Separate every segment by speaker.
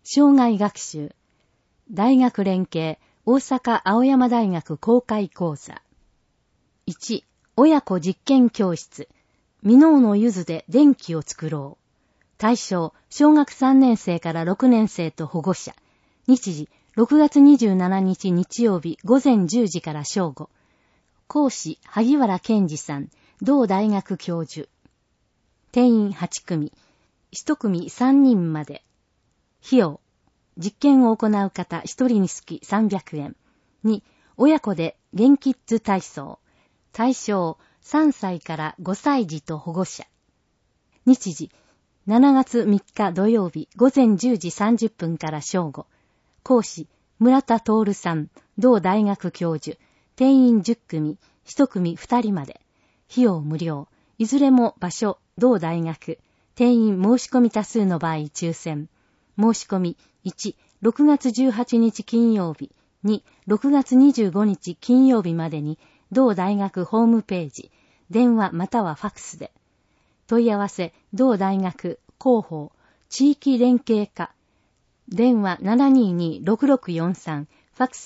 Speaker 1: 生涯学習、大学連携、大阪青山大学公開講座。1、親子実験教室、箕面の柚子で電気を作ろう。対象、小学3年生から6年生と保護者。日時、6月27日日曜日午前10時から正午。講師、萩原健二さん、同大学教授。定員8組。1組3人まで。費用。実験を行う方1人につき300円。2、親子で元キッズ体操。対象、3歳から5歳児と保護者。日時、7月3日土曜日午前10時30分から正午。講師、村田徹さん、同大学教授。定員10組、1組2人まで。費用無料。いずれも場所、同大学。定員申し込み多数の場合抽選。申し込み、1、6月18日金曜日。2、6月25日金曜日までに、同大学ホームページ、電話またはファクスで。問い合わせ、同大学広報、地域連携課。電話 722-6643、ファクス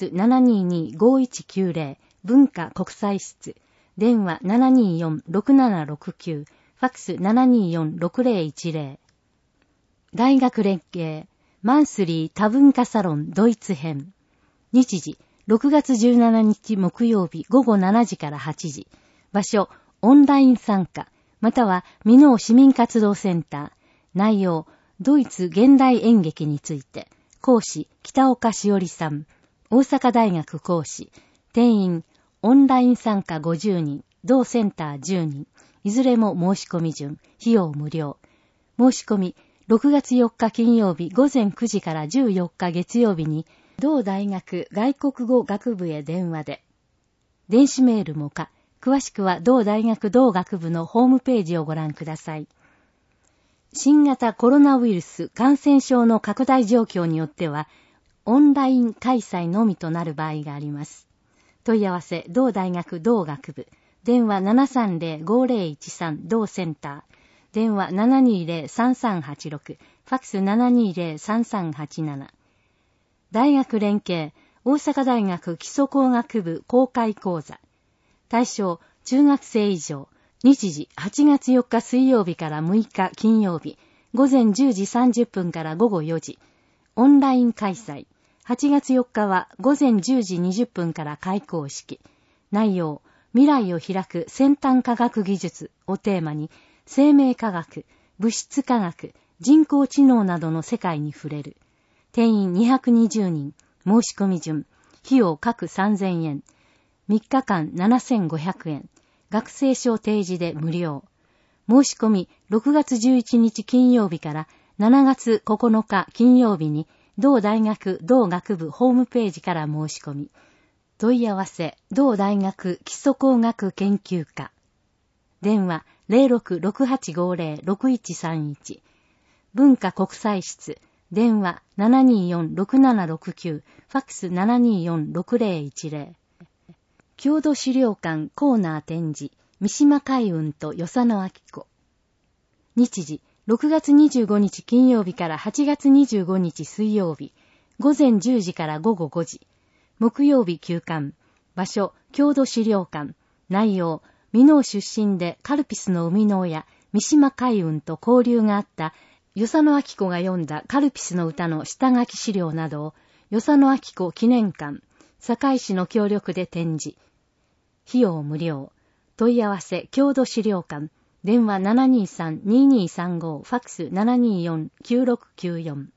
Speaker 1: 722-5190、文化国際室。電話 724-6769、ファクス 724-6010。大学連携、マンスリー多文化サロンドイツ編。日時、6月17日木曜日午後7時から8時。場所、オンライン参加、または箕面市民活動センター。内容、ドイツ現代演劇について。講師、北岡しおりさん。大阪大学講師。定員、オンライン参加50人、同センター10人。いずれも申し込み順、費用無料。申し込み、6月4日金曜日午前9時から14日月曜日に、同大学外国語学部へ電話で。電子メールも可。詳しくは同大学同学部のホームページをご覧ください。新型コロナウイルス感染症の拡大状況によっては、オンライン開催のみとなる場合があります。問い合わせ、同大学同学部。電話 730-5013 同センター。電話 720-3386。ファクス 720-3387。大学連携、大阪大学基礎工学部公開講座。対象、中学生以上。日時、8月4日水曜日から6日金曜日。午前10時30分から午後4時。オンライン開催。8月4日は午前10時20分から開講式。内容、未来を開く先端科学技術をテーマに、生命科学、物質科学、人工知能などの世界に触れる。定員220人、申し込み順、費用各3000円、3日間7500円、学生証提示で無料。申し込み6月11日金曜日から7月9日金曜日に、同大学同学部ホームページから申し込み。問い合わせ、同大学基礎工学研究科。電話 0668506131。文化国際室。電話 724-6769、ファックス 724-6010。郷土資料館コーナー展示、三島海運と与謝野明子。日時、6月25日金曜日から8月25日水曜日、午前10時から午後5時。木曜日休館。場所、郷土資料館。内容、箕面出身でカルピスの生みの親、三島海運と交流があった、与謝野明子が読んだカルピスの歌の下書き資料などを、与謝野明子記念館、堺市の協力で展示。費用無料。問い合わせ、郷土資料館。電話 723-2235、ファックス 724-9694。